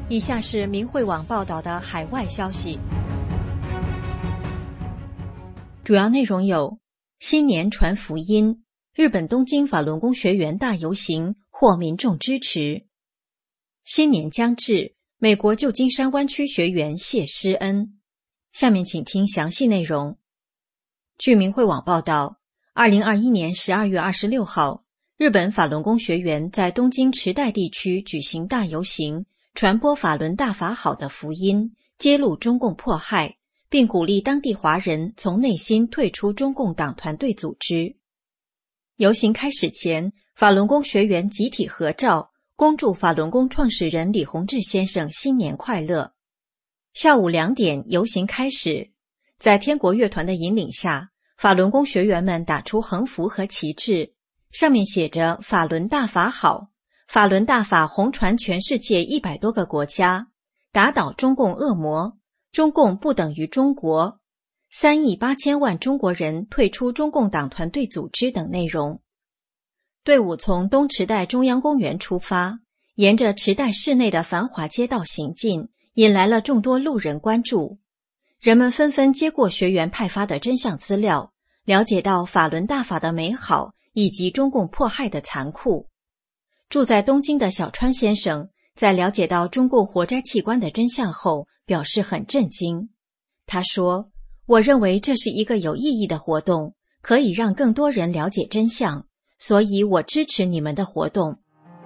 以下是明慧网报道的海外消息，主要内容有：新年传福音，日本东京法轮功学员大游行获民众支持；新年将至，美国旧金山湾区学员谢师恩。下面请听详细内容。据明慧网报道，2021年12月26号，日本法轮功学员在东京池袋地区举行大游行，传播法轮大法好的福音，揭露中共迫害，并鼓励当地华人从内心退出中共党团队组织。游行开始前，法轮功学员集体合照，恭祝法轮功创始人李洪志先生新年快乐。下午2点，游行开始，在天国乐团的引领下，法轮功学员们打出横幅和旗帜，上面写着法轮大法好，法轮大法红传全世界100多个国家，打倒中共恶魔，中共不等于中国，3亿8千万中国人退出中共党团队组织等内容。队伍从东池袋中央公园出发，沿着池袋市内的繁华街道行进，引来了众多路人关注。人们纷纷接过学员派发的真相资料，了解到法轮大法的美好以及中共迫害的残酷。住在东京的小川先生在了解到中共活摘器官的真相后表示很震惊。他说，我认为这是一个有意义的活动，可以让更多人了解真相，所以我支持你们的活动。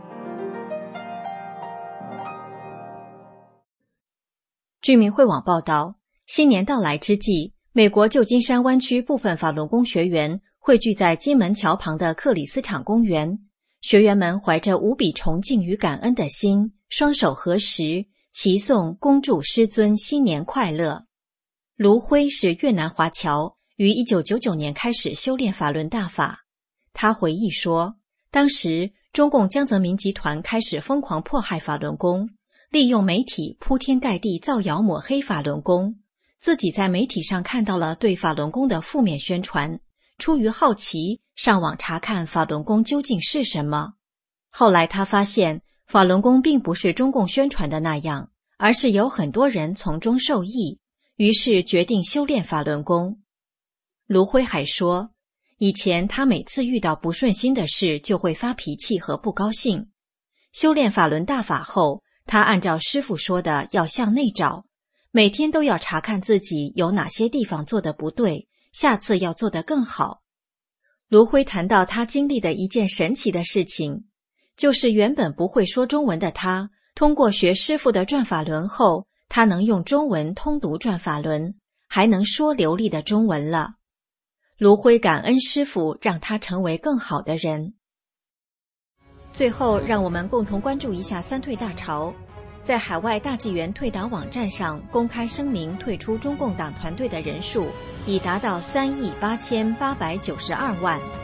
据明慧网报道，新年到来之际，美国旧金山湾区部分法轮功学员汇聚在金门桥旁的克里斯场公园，学员们怀着无比崇敬与感恩的心，双手合十，齐颂恭祝师尊新年快乐。卢辉是越南华侨，于1999年开始修炼法轮大法。他回忆说，当时中共江泽民集团开始疯狂迫害法轮功，利用媒体铺天盖地造谣抹黑法轮功，自己在媒体上看到了对法轮功的负面宣传，出于好奇上网查看法轮功究竟是什么。后来他发现法轮功并不是中共宣传的那样，而是有很多人从中受益，于是决定修炼法轮功。卢辉还说，以前他每次遇到不顺心的事就会发脾气和不高兴。修炼法轮大法后，他按照师父说的要向内找，每天都要查看自己有哪些地方做得不对，下次要做得更好。卢辉谈到他经历的一件神奇的事情，就是原本不会说中文的他，通过学师父的转法轮后，他能用中文通读转法轮，还能说流利的中文了。卢辉感恩师父让他成为更好的人。最后，让我们共同关注一下三退大潮。在海外大纪元退党网站上公开声明退出中共党团队的人数已达到3亿8892万。